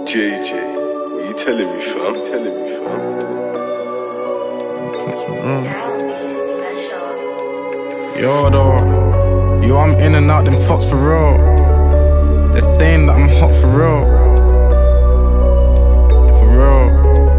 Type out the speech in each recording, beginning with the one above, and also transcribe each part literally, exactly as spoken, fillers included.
J J, what you telling me, fam? You telling me, fam? Yo, though, yo, I'm in and out them fucks for real. They're saying that I'm hot for real. For real.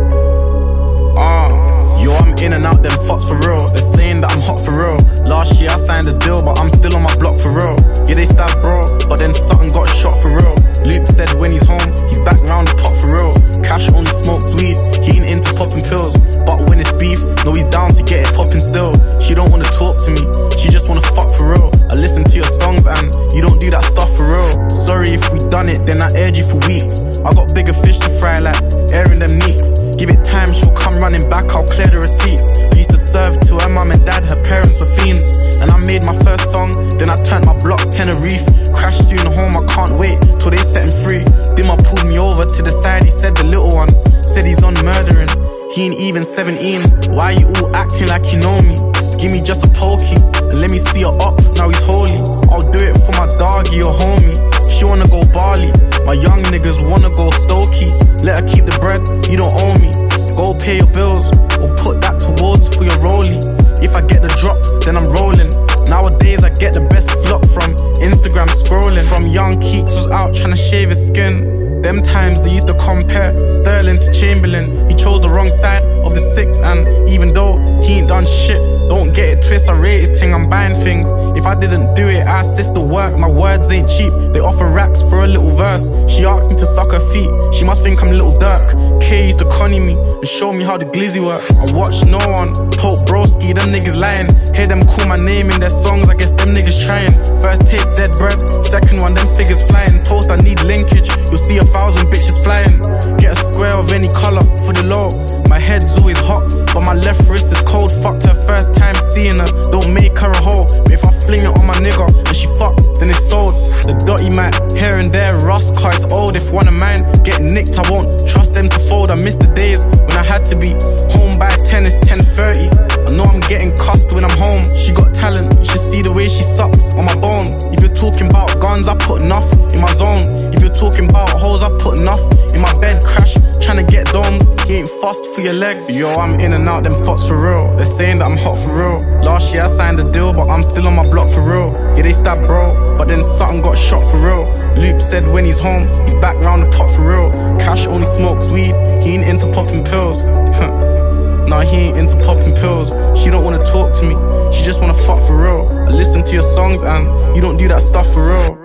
Uh, yo, I'm in and out them fucks for real. They're saying that I'm hot for real. Last year I signed a deal, but I'm still on my block for real. Yeah, they stabbed bro, but then something got shot for real. Luke said when he's home, he's back round the pot for real. Cash only smokes weed, he ain't into popping pills. But when it's beef, no, he's down to get it popping still. She don't wanna talk to me, she just wanna fuck for real. I listen to your songs and you don't do that stuff for real. Sorry if we done it, then I aired you for weeks. I got bigger fish to fry like airing them neeks. Give it time, she'll come running back, I'll clear the receipts. I used to serve to her mum and dad, her parents were fiends. And I made my first song, then I turned my block Tenerife. Crashed soon home, I can't wait till they set him free. Dima pulled me over to the side, he said the little one said he's on murdering. He ain't even seventeen, why you all acting like you know me? Give me just a pokey, and let me see her up, now he's holy. I'll do it for my doggy or homie. She wanna go Bali, my young niggas wanna go Stokey. Let her keep the bread, you don't owe me. Go pay your bills, or put that towards for your rollie. If I get the drop, then I'm rolling. Nowadays I get the best luck from Instagram scrolling. From young Keeks was out trying to shave his skin. Them times they used to compare Sterling to Chamberlain. He chose the wrong side of the six, and even though he ain't done shit, don't get it twist, I rate his thing, I'm buying things. If I didn't do it, I assist the work. My words ain't cheap, they offer racks for a little verse. She asked me to suck her feet, she must think I'm Little Dirk. K used to conny me and show me how the glizzy works. I watch no one, Pope Broski, them niggas lying. Hear them call my name in their songs, I guess them niggas trying. First tape, dead bread, second one, them figures flying. Post, I need linkage, you'll see a thousand bitches flying. Get a square of any color for the low. My head's always hot, but my left wrist is cold. Fucked her first time seeing her, don't make her a hoe. But if I fling it on my nigga and she fucks, then it's sold. The dotty might here and there rust, cause it's old. If one of mine get nicked, I won't trust them to fold. I miss the days when I had to be home by ten, it's ten thirty. I know I'm getting cussed when I'm home. She got talent, you should see the way she sucks on my bone. If you're talking about guns, I put enough in my zone. If you're talking about hoes, I put enough in my bed. Crash, tryna get domes, he ain't fussed for your leg. Yo, I'm in and out them fucks for real. They're saying that I'm hot for real. Last year I signed a deal, but I'm still on my block for real. Yeah, they stabbed bro, but then something got shot for real. Luke said when he's home, he's back round the pot for real. Cash only smokes weed, he ain't into popping pills. Nah, he ain't into popping pills. She don't wanna talk to me, she just wanna fuck for real. I listen to your songs and you don't do that stuff for real.